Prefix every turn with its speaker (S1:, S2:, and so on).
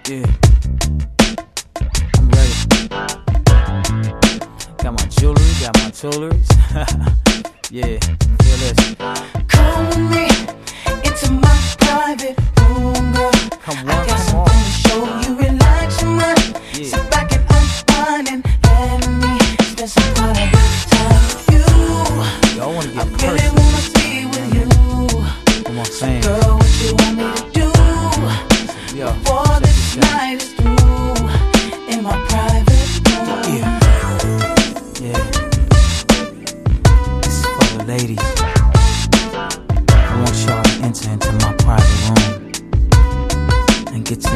S1: Yeah, I'm ready. Got my jewelry, got my toolers. Yeah, feel this.
S2: Come with me into my private room, girl. I got something to show you, relax your mind.
S1: Yeah.
S2: Sit back and unwind and let me spend some quality time with you.
S1: Yo, I wanna get
S2: I really
S1: personal.
S2: wanna be with you.
S1: Come on, fam.
S2: Girl, what you want me to do
S1: Yo,
S2: before this night is through in my private room?
S1: yeah. This is for the ladies. I want y'all to enter into my private room and get to